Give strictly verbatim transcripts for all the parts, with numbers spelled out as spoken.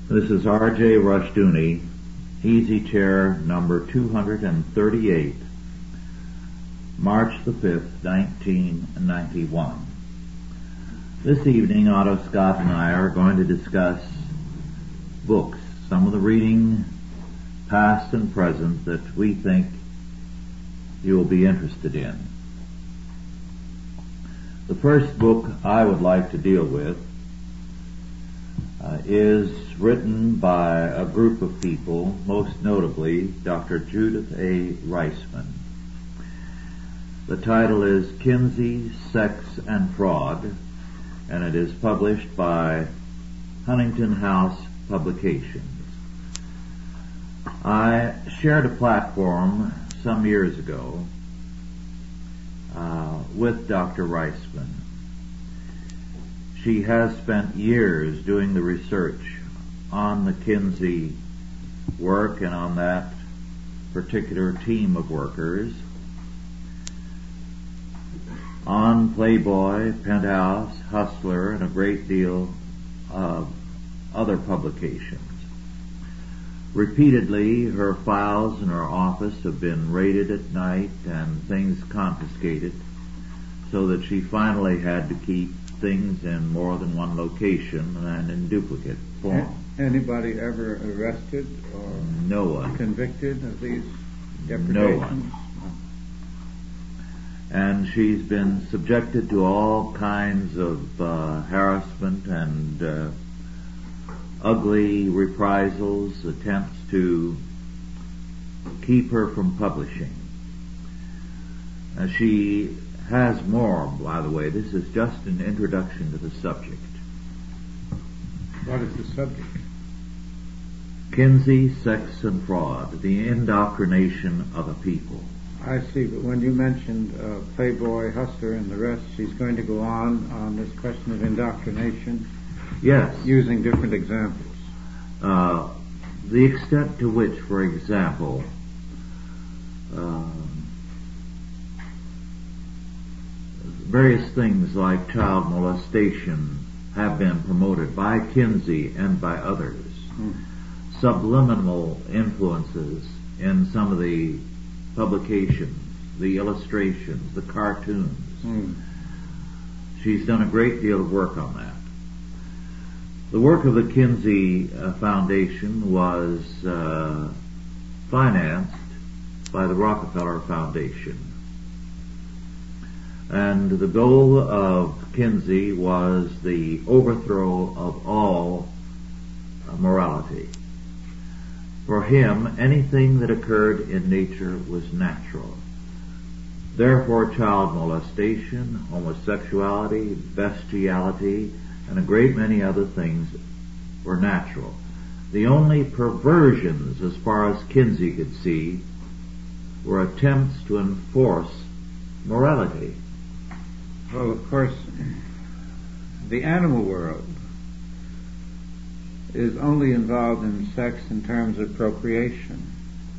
This is R J Rushdoony, Easy Chair number two hundred thirty-eight, March the fifth, nineteen ninety-one. This evening, Otto Scott and I are going to discuss books, some of the reading, past and present, that we think you will be interested in. The first book I would like to deal with uh, is written by a group of people, most notably Doctor Judith A. Reisman. The title is Kinsey, Sex, and Fraud, and it is published by Huntington House Publications. I shared a platform some years ago uh, with Doctor Reisman. She has spent years doing the research on the Kinsey work and on that particular team of workers, on Playboy, Penthouse, Hustler, and a great deal of other publications. Repeatedly, her files in her office have been raided at night and things confiscated, so that she finally had to keep things in more than one location and in duplicate form. Anybody ever arrested or no one convicted of these depredations? No one. And she's been subjected to all kinds of uh, harassment and uh, ugly reprisals, attempts to keep her from publishing. Uh, she has more, by the way. This is just an introduction to the subject. What is the subject? Kinsey, Sex, and Fraud, the indoctrination of a people. I see, but when you mentioned uh, Playboy, Hustler, and the rest, she's going to go on on this question of indoctrination? Yes. Using different examples. Uh, the extent to which, for example, um, various things like child molestation have been promoted by Kinsey and by others. Mm. Subliminal influences in some of the publications, the illustrations, the cartoons. Mm. She's done a great deal of work on that. The work of the Kinsey uh, Foundation was uh, financed by the Rockefeller Foundation. And the goal of Kinsey was the overthrow of all uh, morality. For him, anything that occurred in nature was natural. Therefore, child molestation, homosexuality, bestiality, and a great many other things were natural. The only perversions, as far as Kinsey could see, were attempts to enforce morality. Well, of course, the animal world is only involved in sex in terms of procreation.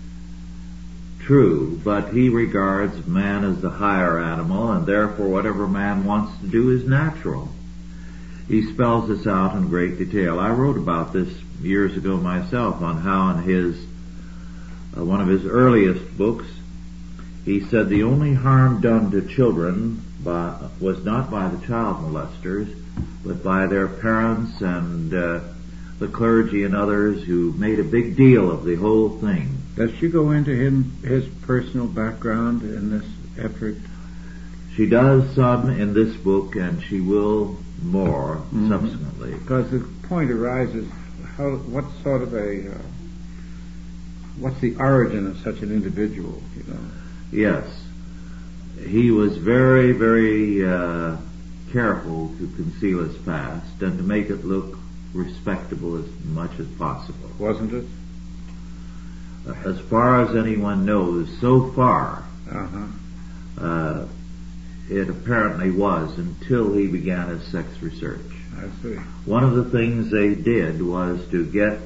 True, but he regards man as the higher animal, and therefore whatever man wants to do is natural. He spells this out in great detail. I wrote about this years ago myself, on how in his uh, one of his earliest books, he said the only harm done to children by, was not by the child molesters, but by their parents and uh, the clergy and others who made a big deal of the whole thing. Does she go into him, his personal background in this effort? She does some in this book, and she will more mm-hmm. subsequently. Because the point arises, how, what sort of a, uh, what's the origin of such an individual, you know? Yes. He was very, very uh, careful to conceal his past and to make it look respectable as much as possible. Wasn't it? As far as anyone knows, so far, uh-huh. uh, it apparently was, until he began his sex research. I see. One of the things they did was to get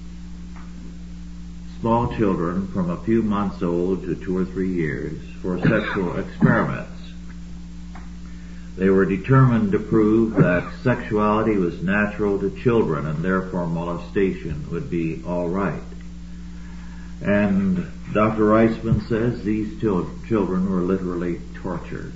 small children from a few months old to two or three years for sexual experiments. They were determined to prove that sexuality was natural to children and therefore molestation would be all right. And Doctor Reisman says these til- children were literally tortured.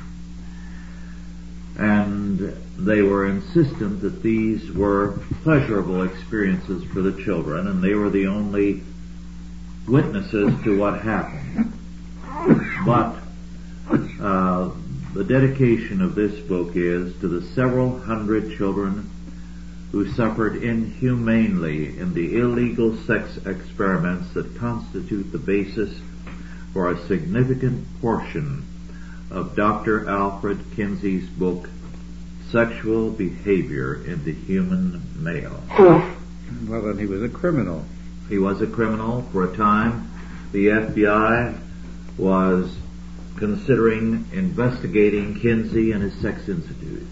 And they were insistent that these were pleasurable experiences for the children, and they were the only witnesses to what happened. But uh, the dedication of this book is to the several hundred children who suffered inhumanely in the illegal sex experiments that constitute the basis for a significant portion of Doctor Alfred Kinsey's book, Sexual Behavior in the Human Male. Well, then he was a criminal. He was a criminal. For a time, the F B I was considering investigating Kinsey and his Sex Institute.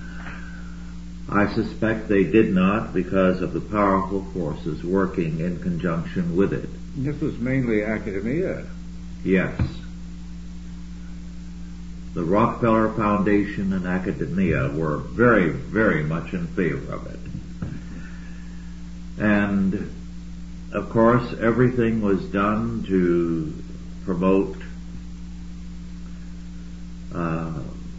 I suspect they did not because of the powerful forces working in conjunction with it. This was mainly academia. Yes. The Rockefeller Foundation and academia were very, very much in favor of it. And, of course, everything was done to promote uh,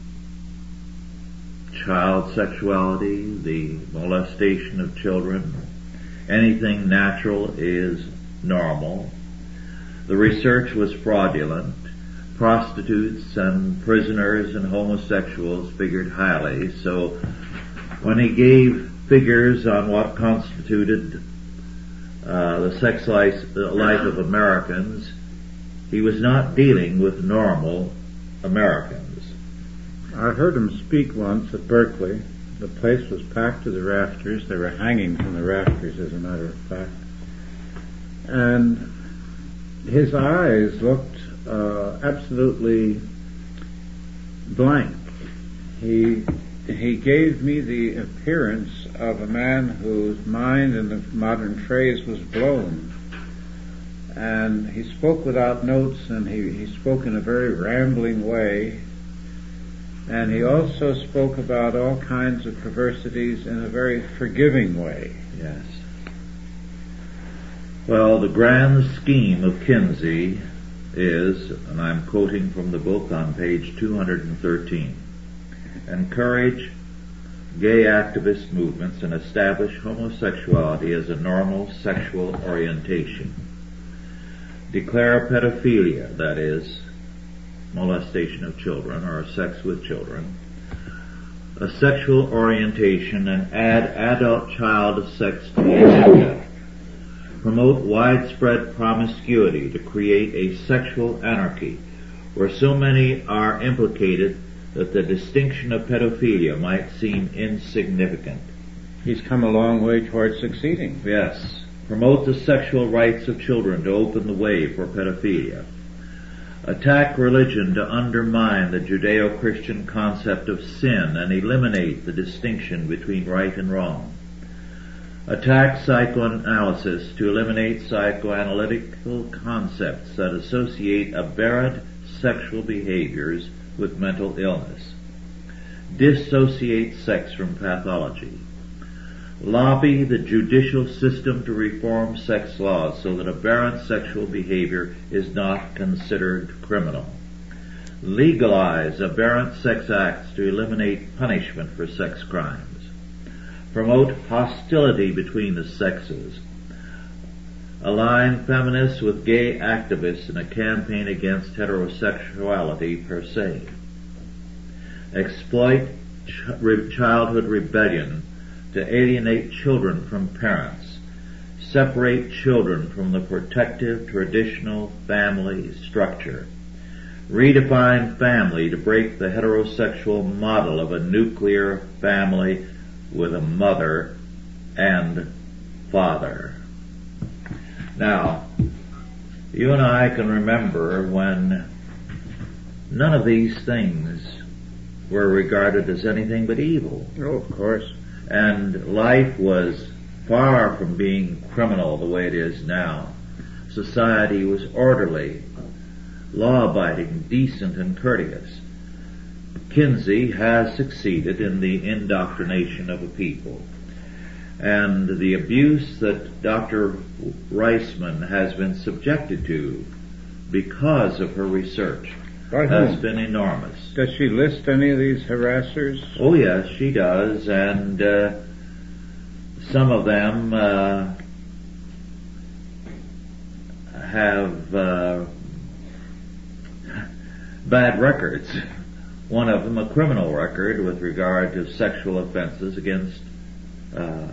child sexuality, the molestation of children. Anything natural is normal. The research was fraudulent. Prostitutes and prisoners and homosexuals figured highly. So when he gave figures on what constituted uh, the sex life, the life of Americans, he was not dealing with normal Americans. I heard him speak once at Berkeley. The place was packed to the rafters. They were hanging from the rafters, as a matter of fact. And his eyes looked uh, absolutely blank. He he gave me the appearance of a man whose mind, in the modern phrase, was blown. And he spoke without notes, and he, he spoke in a very rambling way. And he also spoke about all kinds of perversities in a very forgiving way. Yes. Well, the grand scheme of Kinsey is, and I'm quoting from the book on page two hundred thirteen, encourage gay activist movements and establish homosexuality as a normal sexual orientation. Declare pedophilia, that is, molestation of children or sex with children, a sexual orientation, and add adult-child sex to the agenda. Promote widespread promiscuity to create a sexual anarchy where so many are implicated that the distinction of pedophilia might seem insignificant. He's come a long way towards succeeding. Yes. Promote the sexual rights of children to open the way for pedophilia. Attack religion to undermine the Judeo-Christian concept of sin and eliminate the distinction between right and wrong. Attack psychoanalysis to eliminate psychoanalytical concepts that associate aberrant sexual behaviors with mental illness. Dissociate sex from pathology. Lobby the judicial system to reform sex laws so that aberrant sexual behavior is not considered criminal. Legalize aberrant sex acts to eliminate punishment for sex crimes. Promote hostility between the sexes. Align feminists with gay activists in a campaign against heterosexuality per se. Exploit ch- childhood rebellion to alienate children from parents. Separate children from the protective traditional family structure. Redefine family to break the heterosexual model of a nuclear family with a mother and father. Now, you and I can remember when none of these things were regarded as anything but evil. Oh, of course. And life was far from being criminal the way it is now. Society was orderly, law-abiding, decent, and courteous. Kinsey has succeeded in the indoctrination of a people. And the abuse that Doctor Reisman has been subjected to because of her research By has whom? been enormous. Does she list any of these harassers? Oh yes, she does, and uh, some of them uh, have uh, bad records. One of them a criminal record with regard to sexual offenses against uh, uh,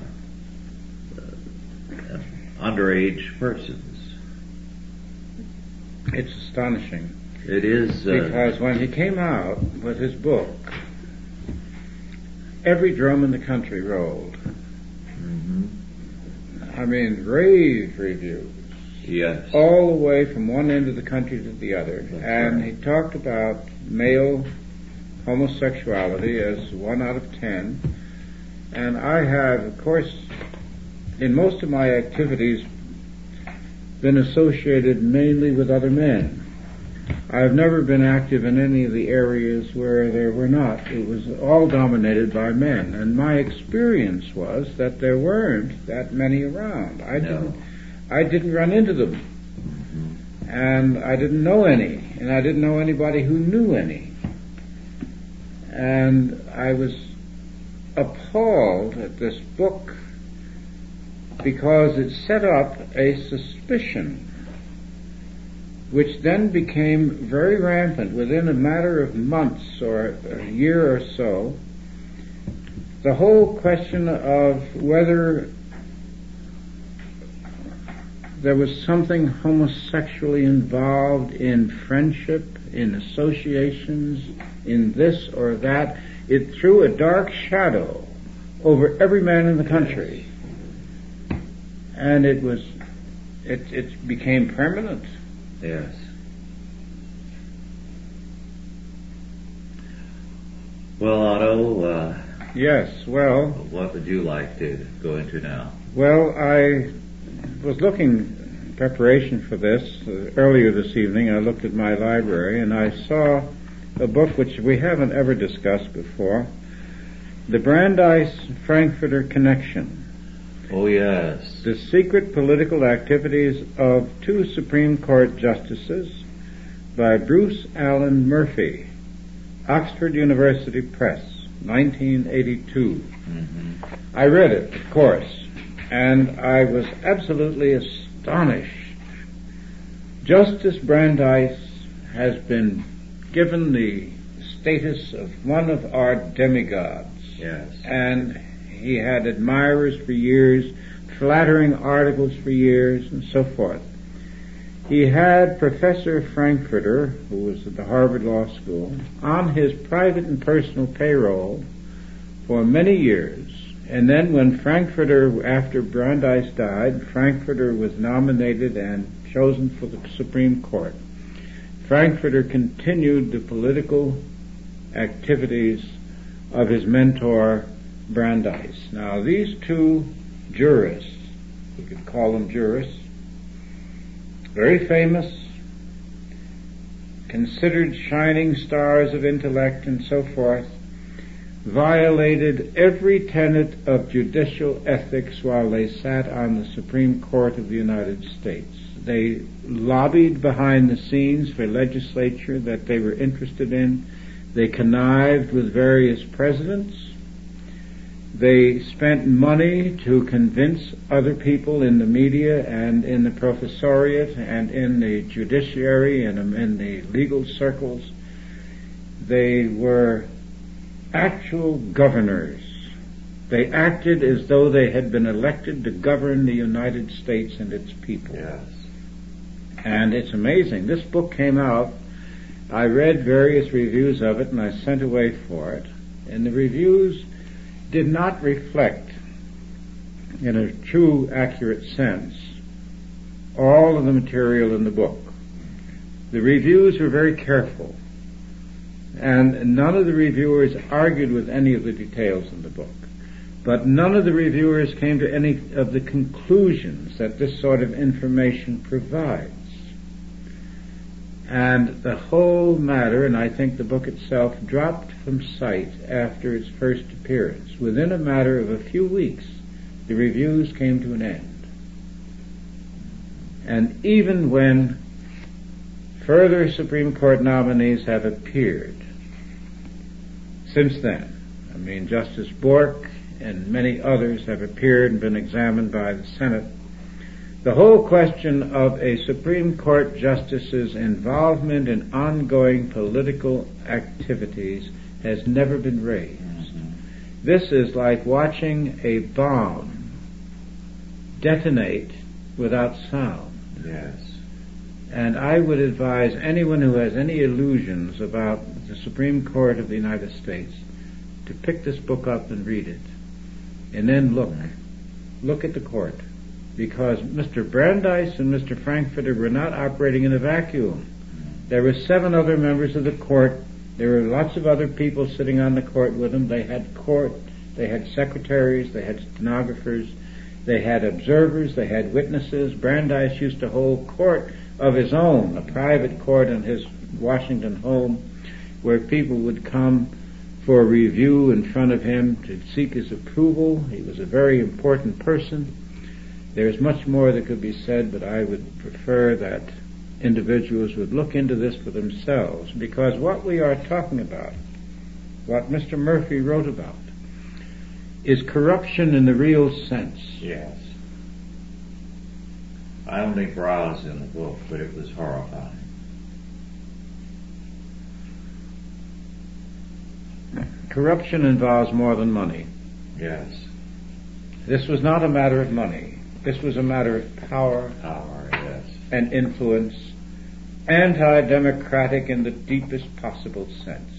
underage persons. It's astonishing. It is uh, Because when he came out with his book, every drum in the country rolled. mhm. I mean, rave reviews. Yes. All the way from one end of the country to the other. That's and right. he talked about male homosexuality as one out of ten. And I have, of course, in most of my activities, been associated mainly with other men. I have never been active in any of the areas where there were not. It was all dominated by men. And my experience was that there weren't that many around. I No. didn't, I didn't run into them. And I didn't know any. And I didn't know anybody who knew any. And I was appalled at this book because it set up a suspicion which then became very rampant within a matter of months or a year or so. The whole question of whether there was something homosexually involved in friendship, in associations, in this or that, it threw a dark shadow over every man in the country. And it was, it, it became permanent. Yes. Well, Otto, uh, Yes, well, what would you like to go into now? well, I was looking in preparation for this uh, earlier this evening. I looked at my library and I saw a book which we haven't ever discussed before, The Brandeis-Frankfurter Connection. Oh yes. The Secret Political Activities of Two Supreme Court Justices by Bruce Allen Murphy, Oxford University Press, nineteen eighty-two. Mm-hmm. I read it, of course, and I was absolutely astonished. Justice Brandeis has been given the status of one of our demigods. Yes. And he had admirers for years, flattering articles for years, and so forth. He had Professor Frankfurter, who was at the Harvard Law School, on his private and personal payroll for many years. And then when Frankfurter, after Brandeis died, Frankfurter was nominated and chosen for the Supreme Court. Frankfurter continued the political activities of his mentor, Brandeis. Now, these two jurists, we could call them jurists, very famous, considered shining stars of intellect and so forth, violated every tenet of judicial ethics while they sat on the Supreme Court of the United States. They lobbied behind the scenes for legislature that they were interested in. They connived with various presidents. They spent money to convince other people in the media and in the professoriate and in the judiciary and in the legal circles. They were actual governors. They acted as though they had been elected to govern the United States and its people. Yes. And it's amazing. This book came out. I read various reviews of it and I sent away for it. And the reviews did not reflect, in a true, accurate sense, all of the material in the book. The reviews were very careful. And none of the reviewers argued with any of the details in the book. But none of the reviewers came to any of the conclusions that this sort of information provides. And the whole matter, and I think the book itself, dropped from sight after its first appearance. Within a matter of a few weeks, the reviews came to an end. And even when further Supreme Court nominees have appeared since then, I mean, Justice Bork and many others have appeared and been examined by the Senate, the whole question of a Supreme Court justice's involvement in ongoing political activities has never been raised. Mm-hmm. This is like watching a bomb detonate without sound. Yes. And I would advise anyone who has any illusions about the Supreme Court of the United States to pick this book up and read it. And then look. Look at the court. Because Mister Brandeis and Mister Frankfurter were not operating in a vacuum. There were seven other members of the court. There were lots of other people sitting on the court with them. They had court, they had secretaries, they had stenographers, they had observers, they had witnesses. Brandeis used to hold court of his own, a private court in his Washington home, where people would come for review in front of him to seek his approval. He was a very important person. There's much more that could be said, but I would prefer that individuals would look into this for themselves, because what we are talking about, what Mister Murphy wrote about, is corruption in the real sense. Yes. I only browsed in the book, but it was horrifying. Corruption involves more than money. Yes. This was not a matter of money. This was a matter of power, power, yes, and influence, anti-democratic in the deepest possible sense.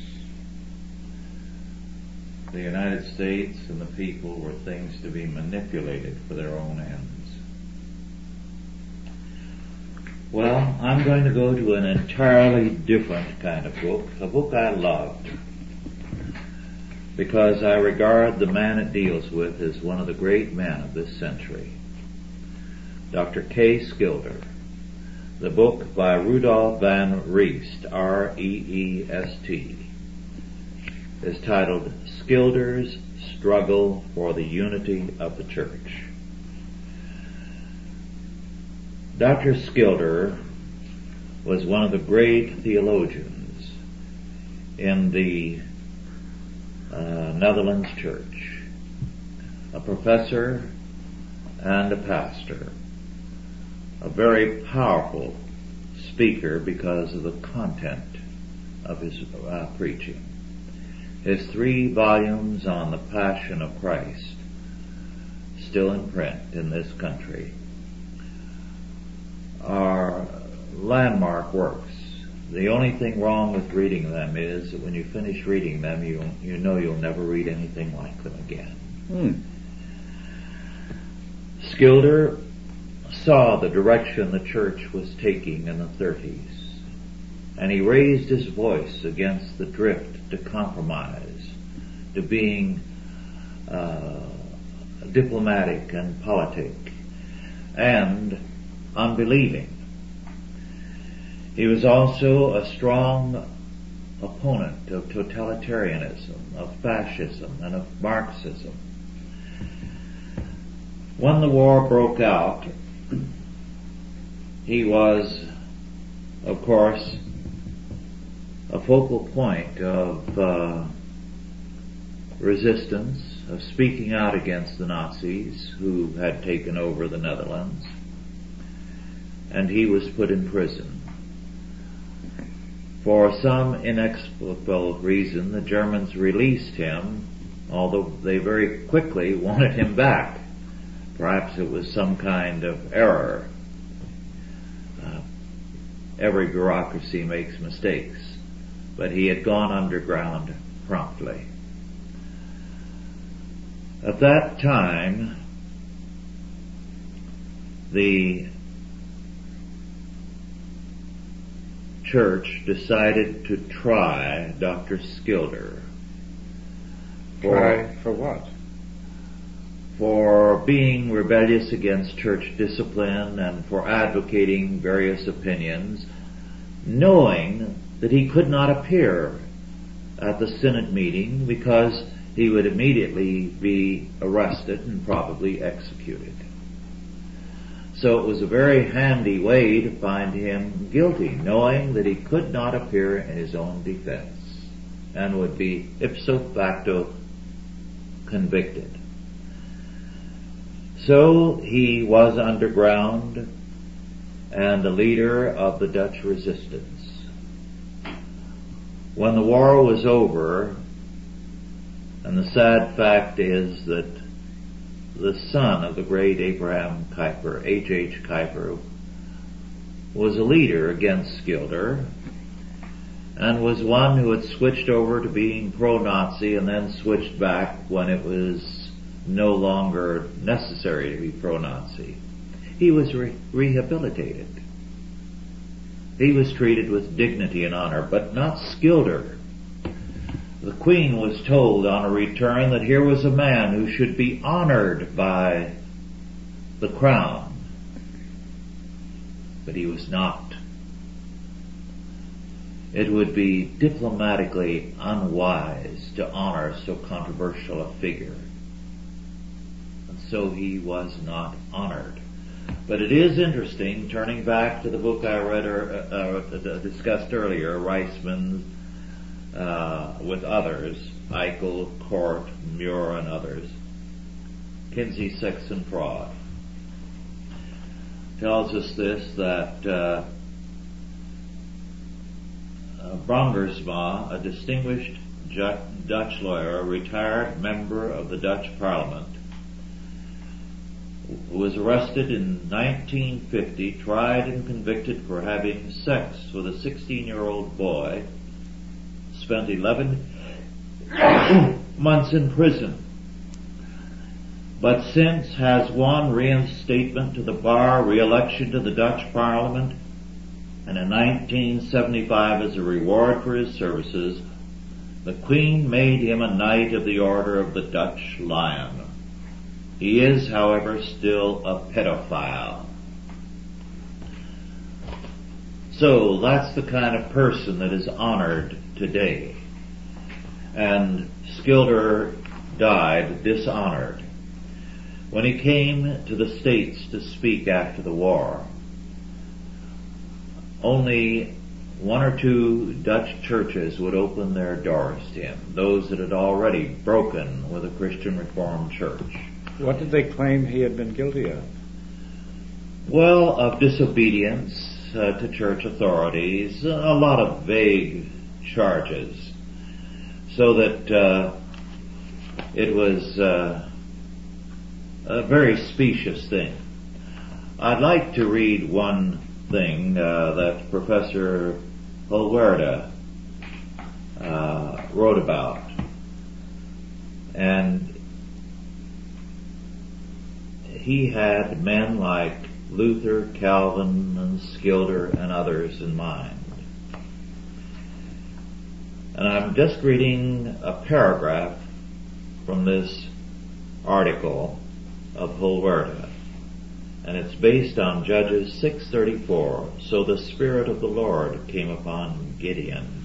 The United States and the people were things to be manipulated for their own ends. Well, I'm going to go to an entirely different kind of book, a book I loved, because I regard the man it deals with as one of the great men of this century. Doctor Kay Skilder. The book by Rudolf van Reest, R E E S T, is titled Skilder's Struggle for the Unity of the Church. Doctor Skilder was one of the great theologians in the uh, Netherlands Church, a professor and a pastor. A very powerful speaker because of the content of his uh, preaching. His three volumes on the Passion of Christ, still in print in this country, are landmark works. The only thing wrong with reading them is that when you finish reading them, you you know you'll never read anything like them again. Hmm. Skilder saw the direction the church was taking in the thirties, and he raised his voice against the drift to compromise, to being uh, diplomatic and politic, and unbelieving. He was also a strong opponent of totalitarianism, of fascism, and of Marxism. When the war broke out, he was, of course, a focal point of uh, resistance, of speaking out against the Nazis who had taken over the Netherlands, and he was put in prison. For some inexplicable reason, the Germans released him, although they very quickly wanted him back. Perhaps it was some kind of error. Uh, every bureaucracy makes mistakes, but he had gone underground promptly. At that time, the church decided to try Doctor Skilder. For, try for what? For being rebellious against church discipline and for advocating various opinions knowing that he could not appear at the synod meeting because he would immediately be arrested and probably executed. So it was a very handy way to find him guilty, knowing that he could not appear in his own defense and would be ipso facto convicted. So he was underground and the leader of the Dutch resistance. When the war was over, and the sad fact is that the son of the great Abraham Kuyper, H H Kuyper, was a leader against Schilder and was one who had switched over to being pro-Nazi and then switched back when it was no longer necessary to be pro-Nazi. He was re- rehabilitated. He was treated with dignity and honor, but not Schilder. The Queen was told on a return that here was a man who should be honored by the crown, but he was not. It would be diplomatically unwise to honor so controversial a figure, and so he was not honored. But it is interesting, turning back to the book I read or uh, uh, discussed earlier, Reisman, uh, with others, Eichel, Court, Muir, and others, Kinsey, Sex, and Fraud, tells us this, that uh, uh, Brongersma, a distinguished Ju- Dutch lawyer, a retired member of the Dutch Parliament, who was arrested in nineteen fifty, tried and convicted for having sex with a sixteen-year-old boy, spent eleven months in prison, but since has won reinstatement to the bar, re-election to the Dutch Parliament, and in nineteen seventy-five, as a reward for his services, the Queen made him a Knight of the Order of the Dutch Lion. He is, however, still a pedophile. So that's the kind of person that is honored today. And Schilder died dishonored. When he came to the States to speak after the war, only one or two Dutch churches would open their doors to him, those that had already broken with the Christian Reformed Church. What did they claim he had been guilty of? Well, of disobedience uh, to church authorities, a lot of vague charges, so that uh, it was uh, a very specious thing. I'd like to read one thing uh, that Professor Hulwerda uh, wrote about, and he had men like Luther, Calvin, and Schilder, and others in mind. And I'm just reading a paragraph from this article of Hulwerda, and it's based on Judges six thirty-four. So the Spirit of the Lord came upon Gideon.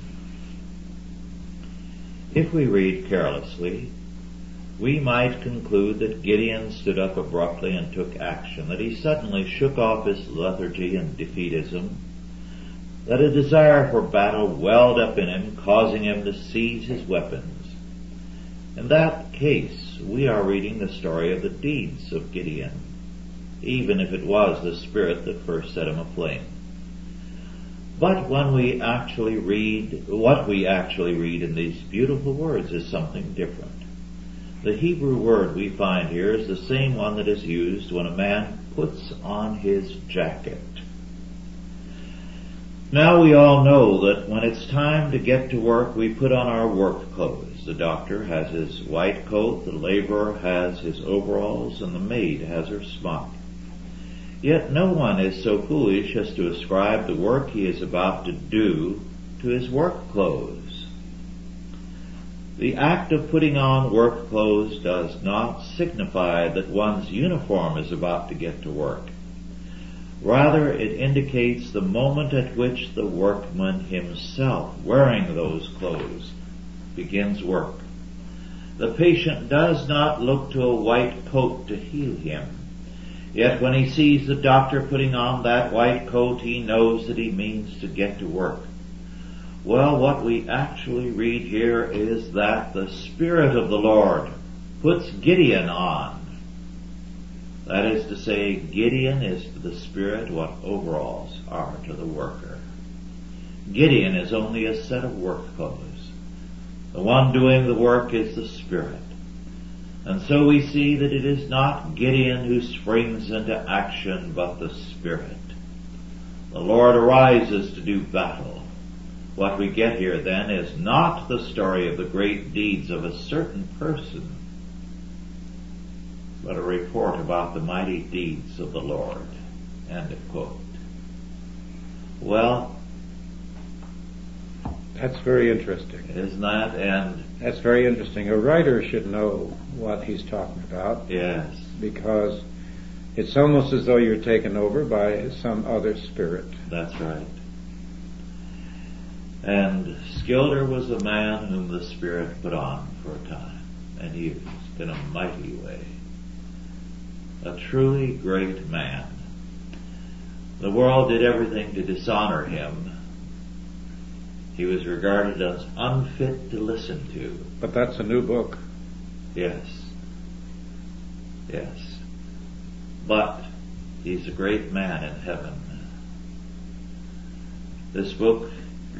If we read carelessly, we might conclude that Gideon stood up abruptly and took action, that he suddenly shook off his lethargy and defeatism, that a desire for battle welled up in him, causing him to seize his weapons. In that case, we are reading the story of the deeds of Gideon, even if it was the Spirit that first set him aflame. But when we actually read, what we actually read in these beautiful words is something different. The Hebrew word we find here is the same one that is used when a man puts on his jacket. Now we all know that when it's time to get to work, we put on our work clothes. The doctor has his white coat, the laborer has his overalls, and the maid has her smock. Yet no one is so foolish as to ascribe the work he is about to do to his work clothes. The act of putting on work clothes does not signify that one's uniform is about to get to work. Rather, it indicates the moment at which the workman himself, wearing those clothes, begins work. The patient does not look to a white coat to heal him. Yet when he sees the doctor putting on that white coat, he knows that he means to get to work. Well, what we actually read here is that the Spirit of the Lord puts Gideon on. That is to say, Gideon is to the Spirit what overalls are to the worker. Gideon is only a set of work clothes. The one doing the work is the Spirit. And so we see that it is not Gideon who springs into action, but the Spirit. The Lord arises to do battle. What we get here then is not the story of the great deeds of a certain person, but a report about the mighty deeds of the Lord. End of quote. Well, that's very interesting. Isn't that? And that's very interesting. A writer should know what he's talking about. Yes. Because it's almost as though you're taken over by some other spirit. That's right. And Skilder was a man whom the Spirit put on for a time and used in a mighty way. A truly great man. The world did everything to dishonor him. He was regarded as unfit to listen to. But that's a new book. Yes. Yes. But he's a great man in heaven. This book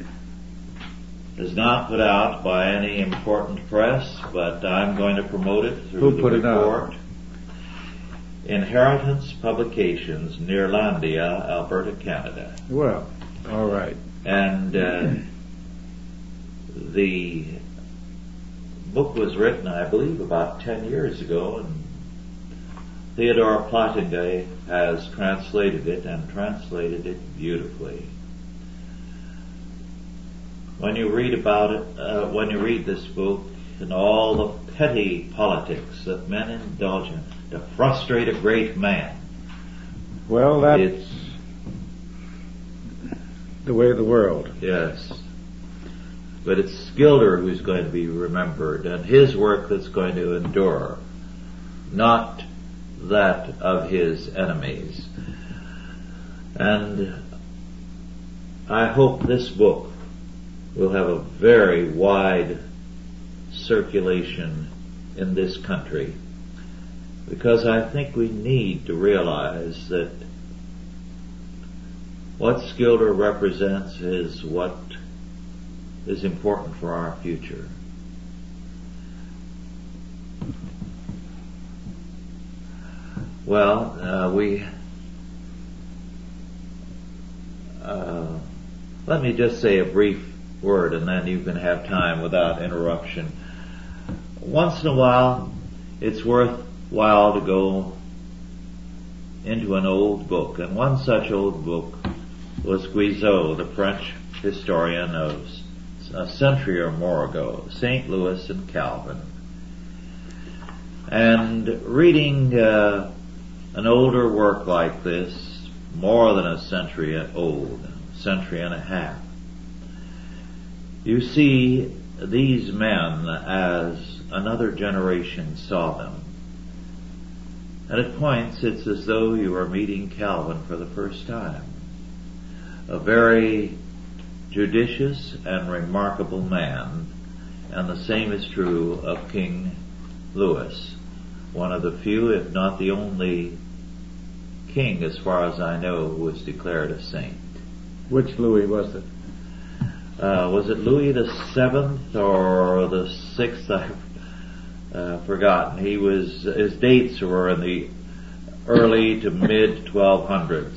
is not put out by any important press, but I'm going to promote it through Who the put report. It out? Inheritance Publications, Neerlandia, Alberta, Canada. Well, all right. And uh, the book was written, I believe, about ten years ago, and Theodore Plattinger has translated it, and translated it beautifully. When you read about it, uh, when you read this book, and all the petty politics that men indulge in to frustrate a great man. Well, that's it's the way of the world. Yes. But it's Skilder who's going to be remembered, and his work that's going to endure, not that of his enemies. And I hope this book will have a very wide circulation in this country, because I think we need to realize that what Skilder represents is what is important for our future. Well, uh, we uh, let me just say a brief word, and then you can have time without interruption. Once in a while, it's worthwhile to go into an old book, and one such old book was Guizot, the French historian of a century or more ago, Saint Louis and Calvin. And reading uh, an older work like this, more than a century old, century and a half, you see these men as another generation saw them. And at points it's as though you are meeting Calvin for the first time. A very judicious and remarkable man, and the same is true of King Louis, one of the few, if not the only king, as far as I know, who was declared a saint. Which Louis was it? Uh, was it Louis the Seventh or the Sixth? I've uh, forgotten. He was, his dates were in the early to mid twelve hundreds.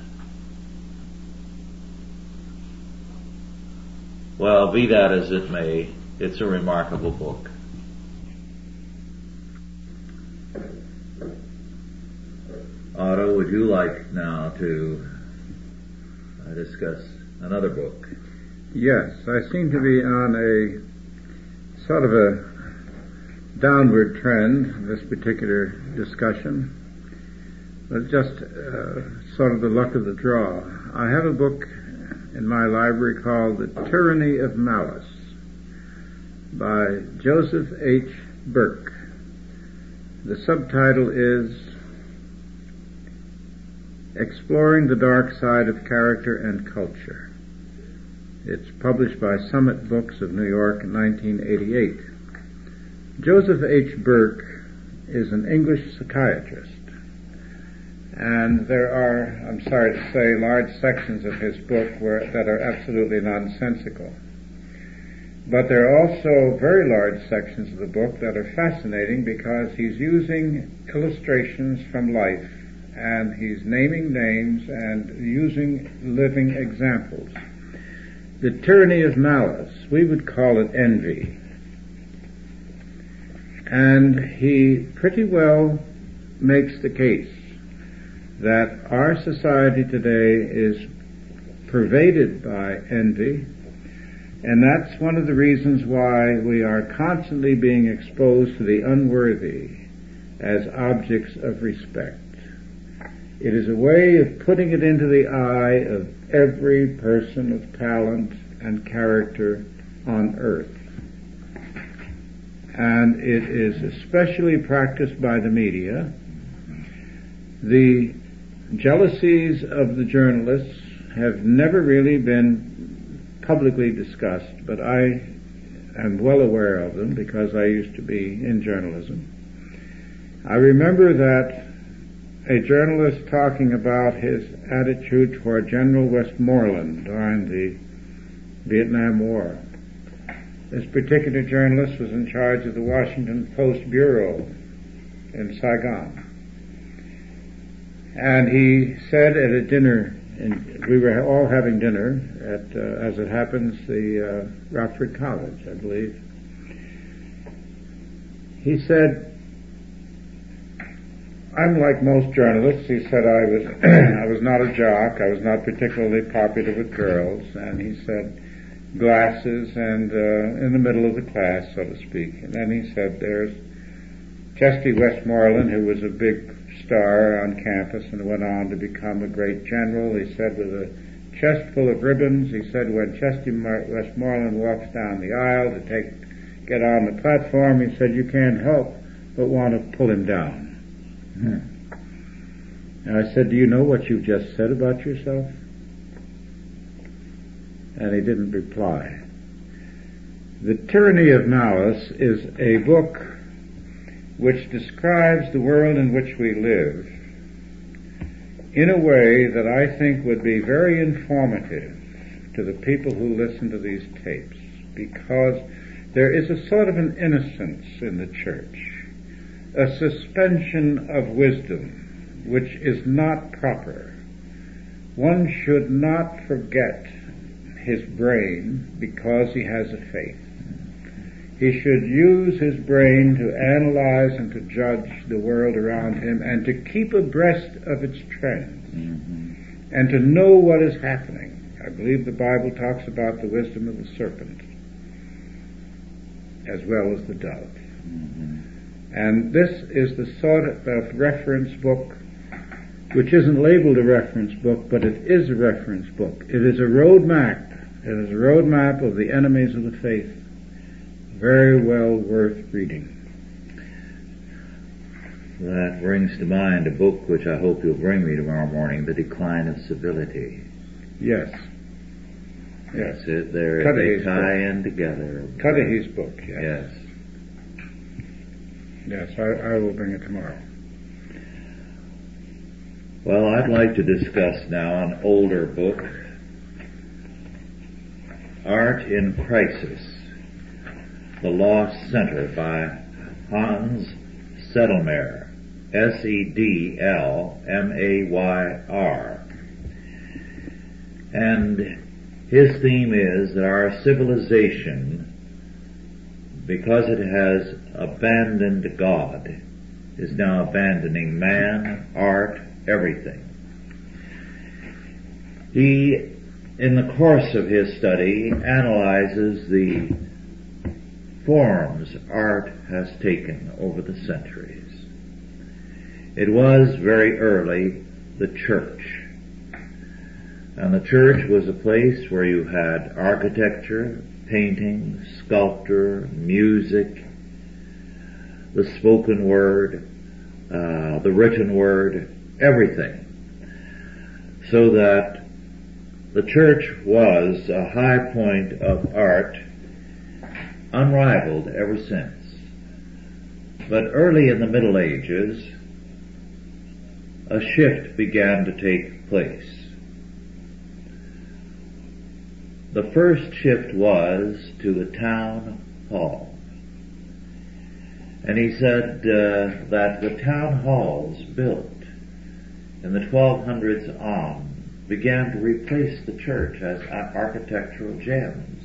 Well, be that as it may, it's a remarkable book. Otto, would you like now to uh, discuss another book? Yes, I seem to be on a sort of a downward trend, this particular discussion. But just uh, sort of the luck of the draw. I have a book in my library called The Tyranny of Malice by Joseph H. Burke. The subtitle is Exploring the Dark Side of Character and Culture. It's published by Summit Books of New York in nineteen eighty-eight. Joseph H. Burke is an English psychiatrist, and there are, I'm sorry to say, large sections of his book where, that are absolutely nonsensical. But there are also very large sections of the book that are fascinating because he's using illustrations from life, and he's naming names and using living examples. The tyranny of malice, we would call it envy. And he pretty well makes the case that our society today is pervaded by envy, and that's one of the reasons why we are constantly being exposed to the unworthy as objects of respect. It is a way of putting it into the eye of every person of talent and character on earth. And it is especially practiced by the media. The jealousies of the journalists have never really been publicly discussed, but I am well aware of them because I used to be in journalism. I remember that a journalist talking about his attitude toward General Westmoreland during the Vietnam War. This particular journalist was in charge of the Washington Post Bureau in Saigon. And he said at a dinner, and we were all having dinner at, uh, as it happens, the uh, Rockford College, I believe. He said, I'm like most journalists. He said I was I was not a jock. I was not particularly popular with girls. And he said glasses and uh, in the middle of the class, so to speak. And then he said there's Chesty Westmoreland, who was a big star on campus and went on to become a great general. He said with a chest full of ribbons. He said when Chesty Westmoreland walks down the aisle to take get on the platform, he said you can't help but want to pull him down. Hmm. And I said, do you know what you just said about yourself? And he didn't reply. The Tyranny of Malice is a book which describes the world in which we live in a way that I think would be very informative to the people who listen to these tapes, because there is a sort of an innocence in the church, a suspension of wisdom which is not proper. One should not forget his brain because he has a faith. He should use his brain to analyze and to judge the world around him and to keep abreast of its trends, mm-hmm. and to know what is happening. I believe the Bible talks about the wisdom of the serpent as well as the dove. Mm-hmm. And this is the sort of reference book which isn't labeled a reference book, but it is a reference book. It is a road map. It is a road map of the enemies of the faith. Very well worth reading. That brings to mind a book which I hope you'll bring me tomorrow morning, The Decline of Civility. Yes. Yes. That's it. There, they tie in together. Cudahy's book, yes. Yes. Yes, I, I will bring it tomorrow. Well, I'd like to discuss now an older book, Art in Crisis, The Lost Center by Hans Sedlmayr, S E D L M A Y R. And his theme is that our civilization, because it has abandoned God, is now abandoning man, art, everything. He, in the course of his study, analyzes the forms art has taken over the centuries. It was very early the church. And the church was a place where you had architecture, painting, sculpture, music, the spoken word, uh, the written word, everything. So that the church was a high point of art, unrivaled ever since. But early in the Middle Ages, a shift began to take place. The first shift was to the town hall. And he said uh, that the town halls built in the twelve hundreds on began to replace the church as architectural gems.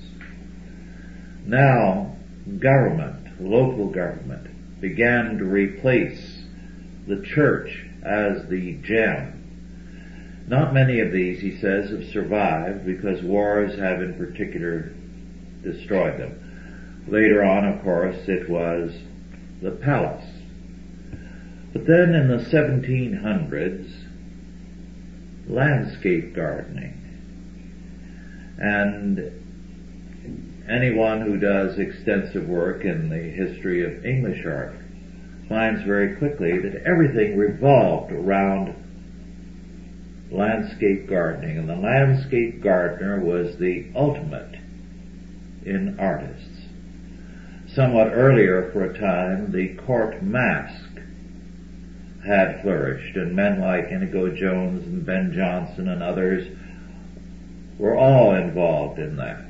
Now, government, local government, began to replace the church as the gem. Not many of these, he says, have survived because wars have in particular destroyed them. Later on, of course, it was the palace. But then in the seventeen hundreds, landscape gardening. And anyone who does extensive work in the history of English art finds very quickly that everything revolved around landscape gardening, and the landscape gardener was the ultimate in artists. Somewhat earlier, for a time, the court mask had flourished, and men like Inigo Jones and Ben Jonson and others were all involved in that.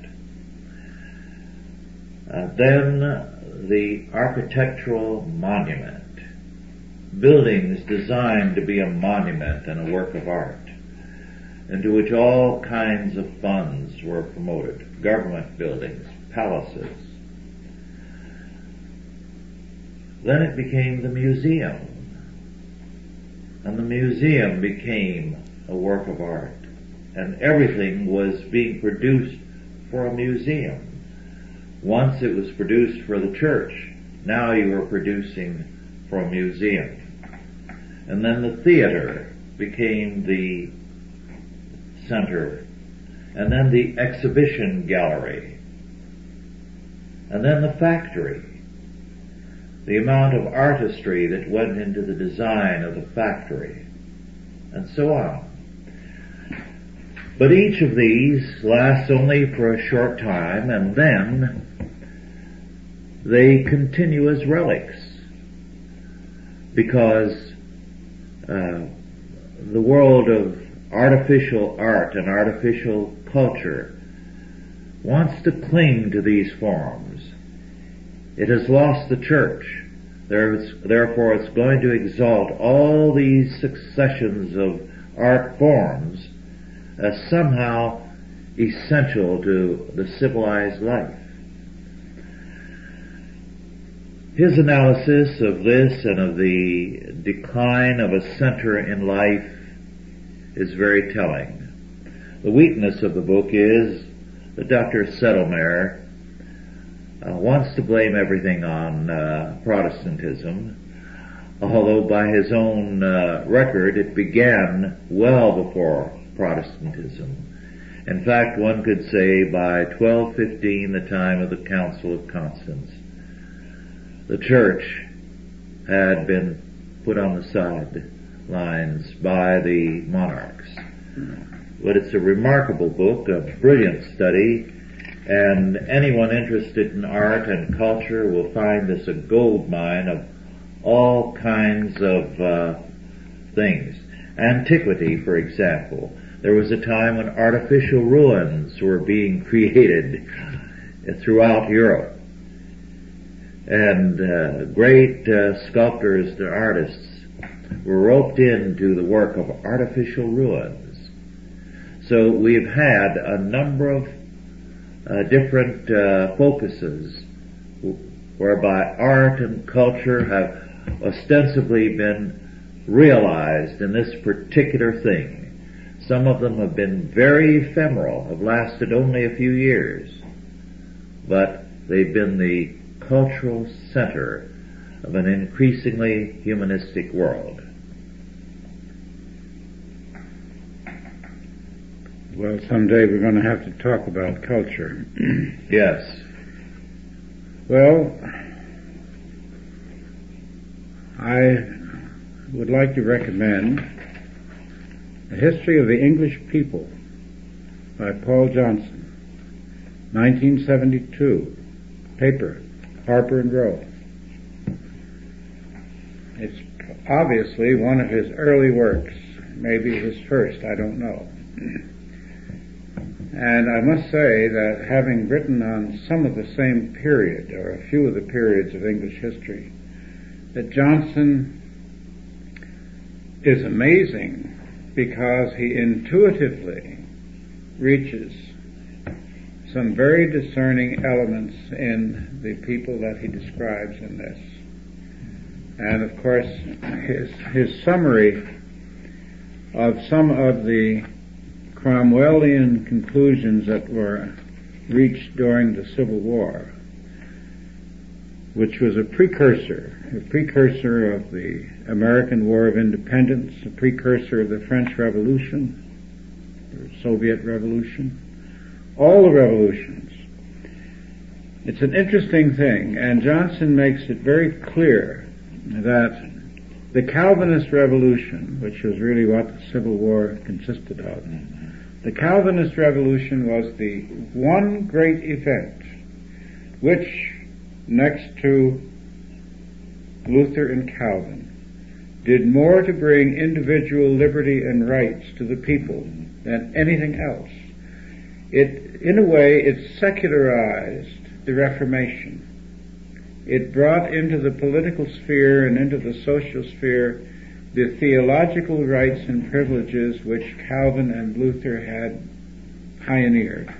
Uh, then the architectural monument, buildings designed to be a monument and a work of art, into which all kinds of funds were promoted, government buildings, palaces. Then it became the museum, and the museum became a work of art, and everything was being produced for a museum. Once it was produced for the church, now you were producing for a museum. And then the theater became the center, and then the exhibition gallery, and then the factory. The amount of artistry that went into the design of the factory, and so on. But each of these lasts only for a short time, and then they continue as relics, because uh, the world of artificial art and artificial culture wants to cling to these forms. It has lost the church. There's, therefore, it's going to exalt all these successions of art forms as somehow essential to the civilized life. His analysis of this and of the decline of a center in life is very telling. The weakness of the book is that Doctor Sedlmayr Uh, wants to blame everything on uh, Protestantism, although by his own uh, record it began well before Protestantism. In fact, one could say by twelve fifteen, the time of the Council of Constance, the church had been put on the sidelines by the monarchs. But it's a remarkable book, a brilliant study, and anyone interested in art and culture will find this a gold mine of all kinds of uh, things. Antiquity, for example. There was a time when artificial ruins were being created throughout Europe. And uh, great uh, sculptors and artists were roped into the work of artificial ruins. So we've had a number of Uh, different uh, focuses whereby art and culture have ostensibly been realized in this particular thing. Some of them have been very ephemeral, have lasted only a few years, but they've been the cultural center of an increasingly humanistic world. Well, someday we're going to have to talk about culture. Yes. Well, I would like to recommend The History of the English People by Paul Johnson, nineteen seventy-two, paper, Harper and Row. It's obviously one of his early works, maybe his first, I don't know. And I must say that having written on some of the same period, or a few of the periods of English history, that Johnson is amazing because he intuitively reaches some very discerning elements in the people that he describes in this. And of course, his, his summary of some of the Cromwellian conclusions that were reached during the Civil War, which was a precursor, a precursor of the American War of Independence, a precursor of the French Revolution, or Soviet Revolution, all the revolutions. It's an interesting thing, and Johnson makes it very clear that the Calvinist Revolution, which was really what the Civil War consisted of, the Calvinist Revolution was the one great event which, next to Luther and Calvin, did more to bring individual liberty and rights to the people than anything else. It, in a way, it secularized the Reformation. It brought into the political sphere and into the social sphere the theological rights and privileges which Calvin and Luther had pioneered.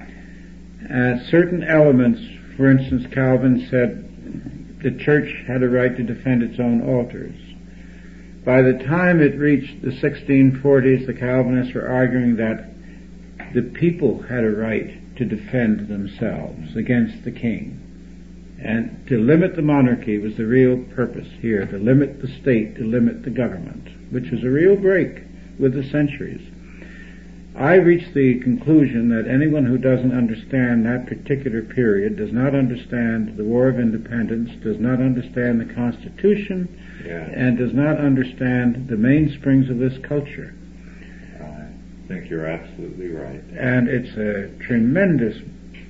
Uh, certain elements, for instance, Calvin said the church had a right to defend its own altars. By the time it reached the sixteen forties, the Calvinists were arguing that the people had a right to defend themselves against the king. And to limit the monarchy was the real purpose here, to limit the state, to limit the government, which was a real break with the centuries. I reached the conclusion that anyone who doesn't understand that particular period does not understand the War of Independence, does not understand the Constitution, yeah. and does not understand the mainsprings of this culture. I think you're absolutely right. And it's a tremendous,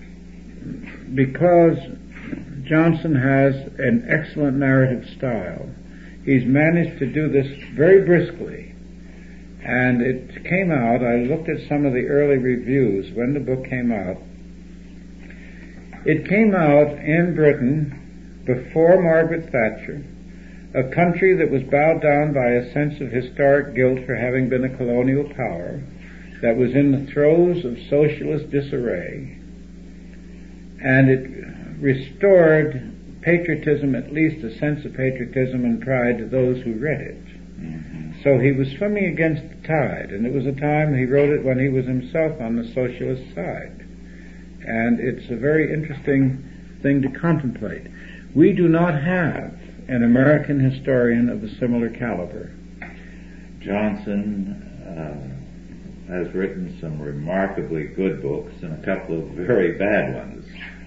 because Johnson has an excellent narrative style. He's managed to do this very briskly. And it came out, I looked at some of the early reviews when the book came out. It came out in Britain before Margaret Thatcher, a country that was bowed down by a sense of historic guilt for having been a colonial power, that was in the throes of socialist disarray. And it restored patriotism, at least a sense of patriotism and pride, to those who read it. Mm-hmm. So he was swimming against the tide, and it was a time he wrote it when he was himself on the socialist side. And it's a very interesting thing to contemplate. We do not have an American historian of a similar caliber. Johnson uh, has written some remarkably good books and a couple of very bad ones.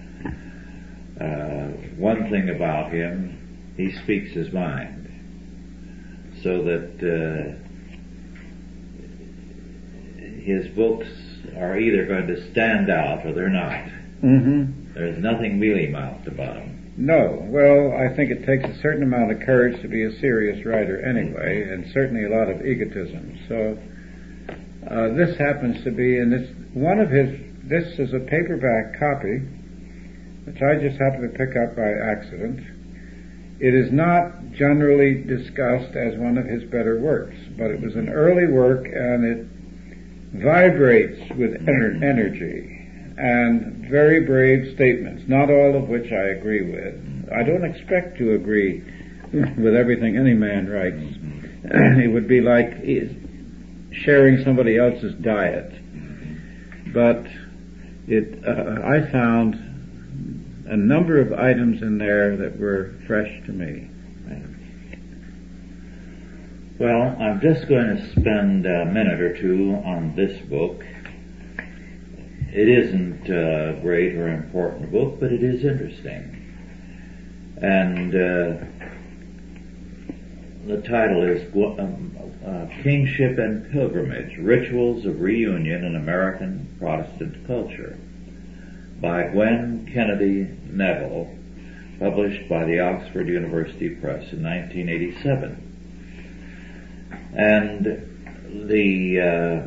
Uh, one thing about him, he speaks his mind, so that uh, his books are either going to stand out or they're not. Mm-hmm. There's nothing mealy-mouthed about them. No. Well, I think it takes a certain amount of courage to be a serious writer anyway, and certainly a lot of egotism. So uh, this happens to be, and this one of his, this is a paperback copy, which I just happened to pick up by accident. It is not generally discussed as one of his better works, but it was an early work, and it vibrates with ener- energy and very brave statements, not all of which I agree with. I don't expect to agree with everything any man writes. It would be like sharing somebody else's diet. But it, uh, I found a number of items in there that were fresh to me. Well, I'm just going to spend a minute or two on this book, it isn't a great or important book, but it is interesting. And uh, the title is um, uh, Kingship and Pilgrimage, Rituals of Reunion in American Protestant Culture, by Gwen Kennedy Neville, published by the Oxford University Press in nineteen eighty-seven. And the uh,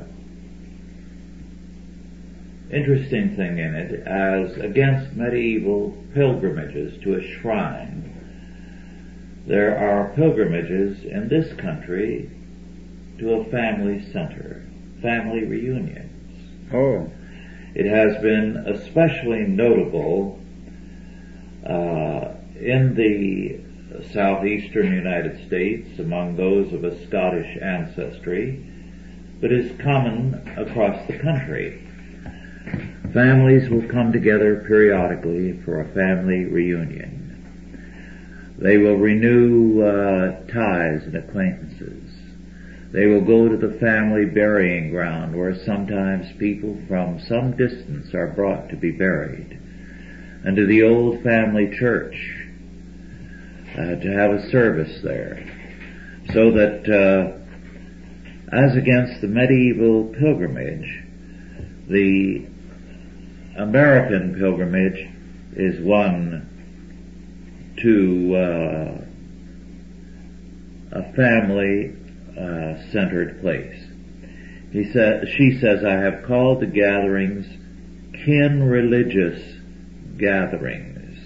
interesting thing in it, as against medieval pilgrimages to a shrine, there are pilgrimages in this country to a family center, family reunions. Oh. It has been especially notable uh, in the southeastern United States among those of a Scottish ancestry, but is common across the country. Families will come together periodically for a family reunion. They will renew uh, ties and acquaintances. They will go to the family burying ground where sometimes people from some distance are brought to be buried, and to the old family church uh, to have a service there, so that uh, as against the medieval pilgrimage, the American pilgrimage is one to uh, a family uh, centered place. He said, she says, I have called the gatherings kin religious gatherings.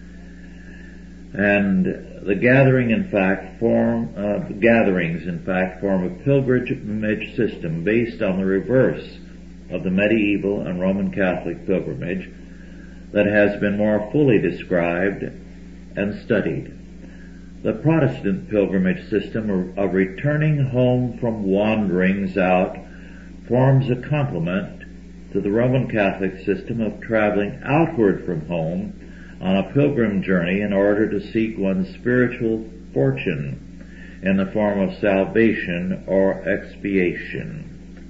And the gathering in fact form, uh, gatherings in fact form a pilgrimage system based on the reverse of the medieval and Roman Catholic pilgrimage that has been more fully described and studied. The Protestant pilgrimage system of returning home from wanderings out forms a complement to the Roman Catholic system of traveling outward from home on a pilgrim journey in order to seek one's spiritual fortune in the form of salvation or expiation.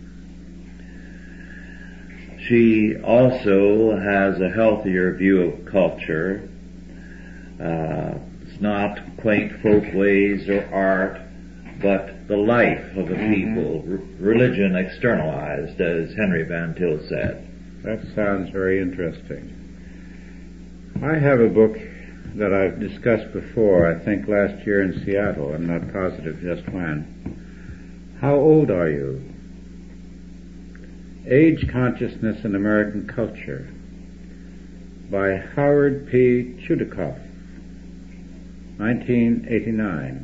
She also has a healthier view of culture. Uh, it's not quaint folkways or art, but the life of the people, r- religion externalized, as Henry Van Til said. That sounds very interesting. I have a book that I've discussed before, I think last year in Seattle. I'm not positive just when. How old are you? Age Consciousness in American Culture by Howard P. Chudikoff, nineteen eighty-nine.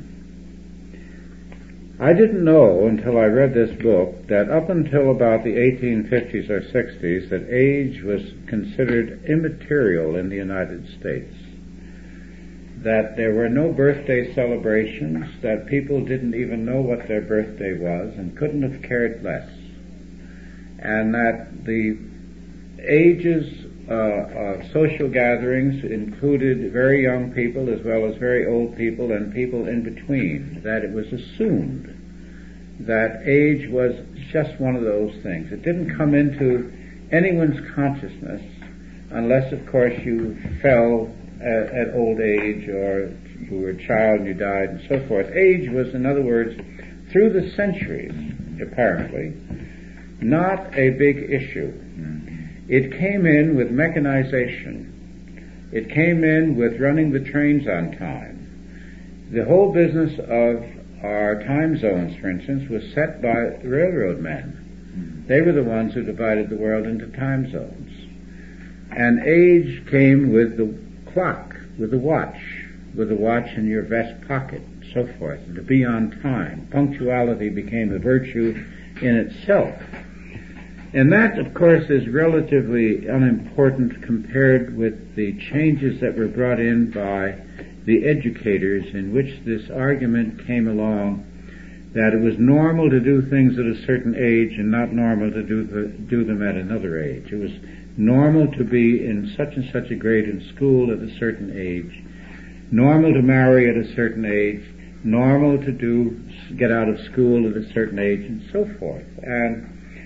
I didn't know until I read this book that up until about the eighteen fifties or sixties that age was considered immaterial in the United States. That there were no birthday celebrations, that people didn't even know what their birthday was and couldn't have cared less. And that the ages uh, of social gatherings included very young people as well as very old people and people in between, that it was assumed that age was just one of those things. It didn't come into anyone's consciousness unless, of course, you fell at, at old age or you were a child and you died and so forth. Age was, in other words, through the centuries, apparently, not a big issue. It came in with mechanization. It came in with running the trains on time. The whole business of our time zones, for instance, was set by railroad men. They were the ones who divided the world into time zones. And age came with the clock, with the watch, with the watch in your vest pocket, and so forth, and to be on time. Punctuality became a virtue in itself. And that, of course, is relatively unimportant compared with the changes that were brought in by the educators, in which this argument came along that it was normal to do things at a certain age and not normal to do, the, do them at another age. It was normal to be in such and such a grade in school at a certain age, normal to marry at a certain age, normal to do get out of school at a certain age, and so forth. And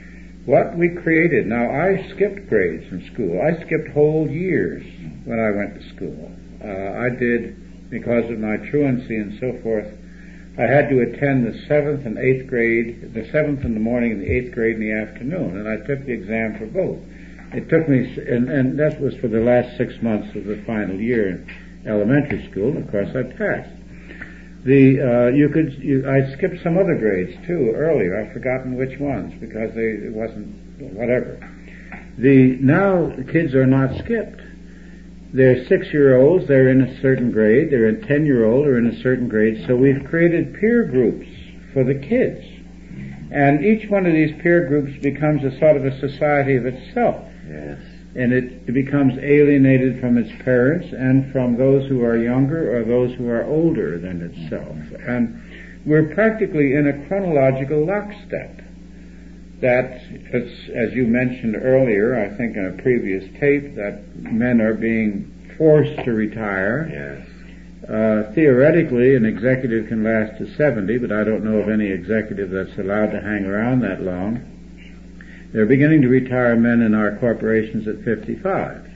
what we created. Now, I skipped grades in school. I skipped whole years when I went to school. Uh, I did, because of my truancy and so forth, I had to attend the seventh and eighth grade, the seventh in the morning and the eighth grade in the afternoon, and I took the exam for both. It took me, and, and that was for the last six months of the final year in elementary school, and of course I passed. The, uh, you could, you, I skipped some other grades too earlier. I've forgotten which ones because they, it wasn't, whatever. The, now the kids are not skipped. They're six-year-olds, they're in a certain grade, they're a ten-year-old or in a certain grade, so we've created peer groups for the kids. And each one of these peer groups becomes a sort of a society of itself. Yes. And it, it becomes alienated from its parents and from those who are younger or those who are older than itself. And we're practically in a chronological lockstep. That, it's, as you mentioned earlier, I think in a previous tape, that men are being forced to retire. Yes. Uh, theoretically, an executive can last to seventy, but I don't know of any executive that's allowed to hang around that long. They're beginning to retire men in our corporations at fifty-five.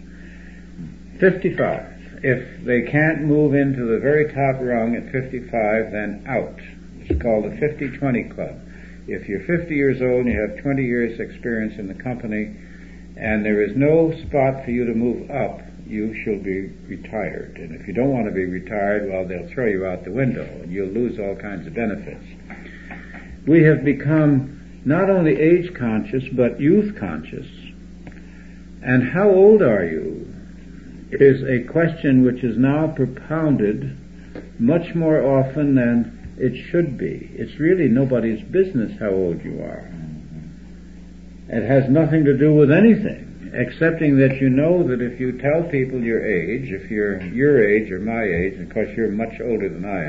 fifty-five. If they can't move into the very top rung at fifty-five, then out. It's called the fifty twenty club. If you're fifty years old and you have twenty years experience in the company and there is no spot for you to move up, you shall be retired. And if you don't want to be retired, well, they'll throw you out the window and you'll lose all kinds of benefits. We have become not only age conscious, but youth conscious. And how old are you is a question which is now propounded much more often than it should be. It's really nobody's business how old you are. It has nothing to do with anything, excepting that you know that if you tell people your age, if you're your age or my age, and of course you're much older than I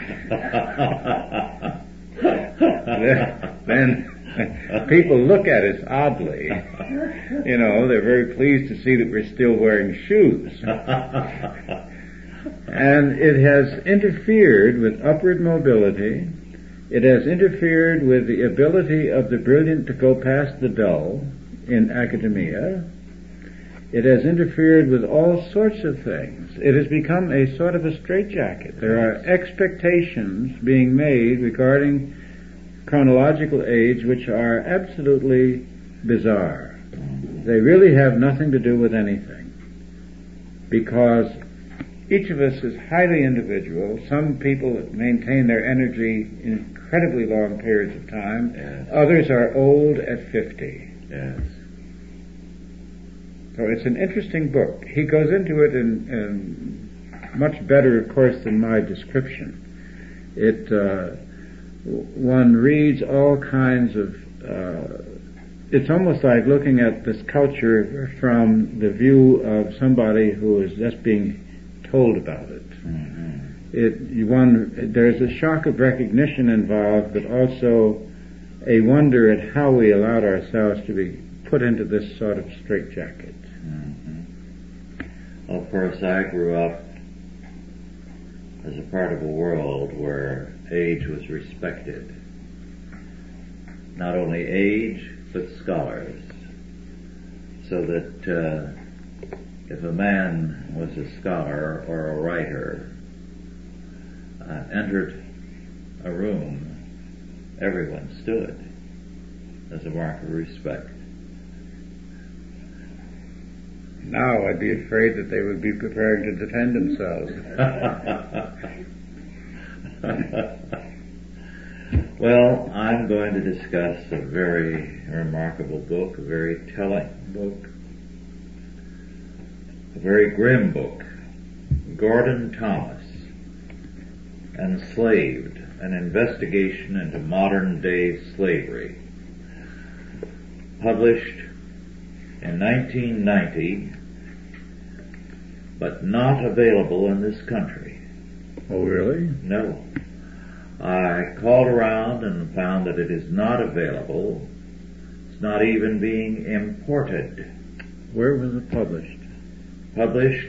am, then, then people look at us oddly. You know, they're very pleased to see that we're still wearing shoes. And it has interfered with upward mobility. It has interfered with the ability of the brilliant to go past the dull in academia. It has interfered with all sorts of things. It has become a sort of a straitjacket. There are expectations being made regarding chronological age which are absolutely bizarre. They really have nothing to do with anything. Because each of us is highly individual. Some people maintain their energy in incredibly long periods of time. Yes. Others are old at fifty. Yes. So it's an interesting book. He goes into it in, in much better, of course, than my description. It, uh, one reads all kinds of, uh, it's almost like looking at this culture from the view of somebody who is just being told about it. Mm-hmm. It one there's a shock of recognition involved, but also a wonder at how we allowed ourselves to be put into this sort of straitjacket. Mm-hmm. Well, of course, I grew up as a part of a world where age was respected. Not only age, but scholars. So that uh, if a man was a scholar or a writer, uh, entered a room, everyone stood as a mark of respect. Now I'd be afraid that they would be preparing to defend themselves. Well, I'm going to discuss a very remarkable book, a very telling book, a very grim book, Gordon Thomas, Enslaved, an investigation into modern-day slavery, published in nineteen ninety, but not available in this country. Oh, really? No. I called around and found that it is not available. It's not even being imported. Where was it published? Published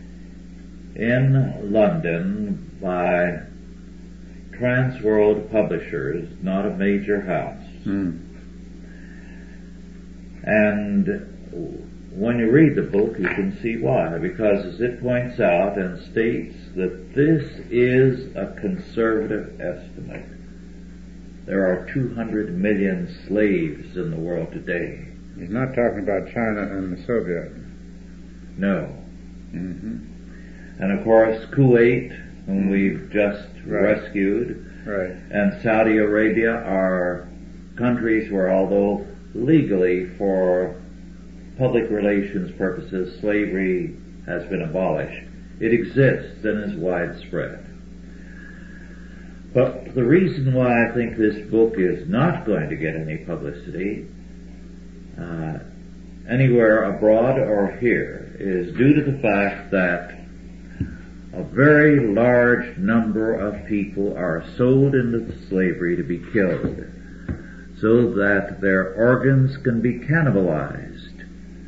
in London by Transworld Publishers, not a major house. Hmm. And when you read the book, you can see why. Because as it points out and states that this is a conservative estimate. There are two hundred million slaves in the world today. He's not talking about China and the Soviet. No. Mm-hmm. And of course, Kuwait, whom Mm-hmm. we've just Right. rescued, Right. and Saudi Arabia are countries where, although legally for public relations purposes slavery has been abolished, it exists and is widespread. But the reason why I think this book is not going to get any publicity uh, anywhere abroad or here is due to the fact that a very large number of people are sold into slavery to be killed so that their organs can be cannibalized.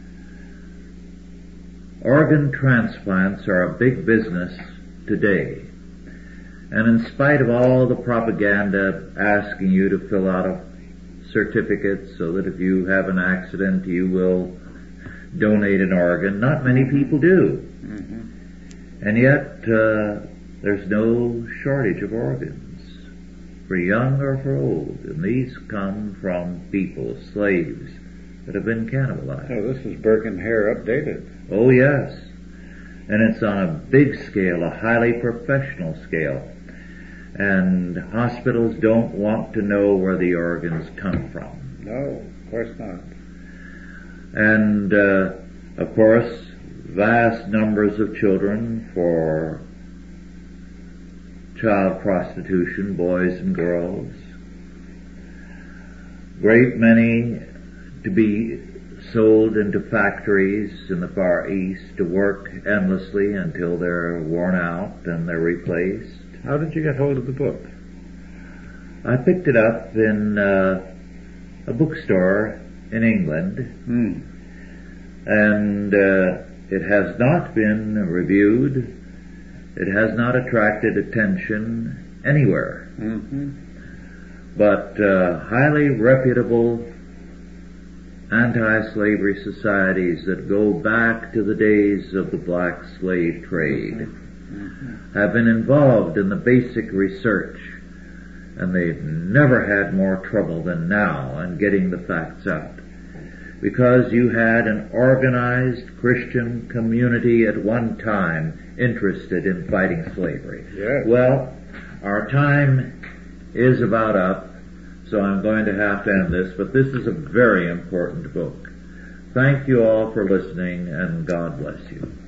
Organ transplants are a big business today. And in spite of all the propaganda asking you to fill out a certificate so that if you have an accident you will donate an organ, not many people do. Mm-hmm. And yet uh, there's no shortage of organs, for young or for old. And these come from people, slaves, that have been cannibalized. Oh, this is Burke and Hare updated. Oh yes. And it's on a big scale, a highly professional scale. And hospitals don't want to know where the organs come from. No, of course not. And, uh, of course, vast numbers of children for child prostitution, boys and girls. Great many to be sold into factories in the Far East to work endlessly until they're worn out and they're replaced. How did you get hold of the book? I picked it up in uh, a bookstore in England, Hmm. and uh, it has not been reviewed. It has not attracted attention anywhere. Mm-hmm. But uh, highly reputable anti-slavery societies that go back to the days of the black slave trade Mm-hmm. have been involved in the basic research, and they've never had more trouble than now in getting the facts out. Because you had an organized Christian community at one time interested in fighting slavery. Yes. Well, our time is about up, so I'm going to have to end this, but this is a very important book. Thank you all for listening, and God bless you.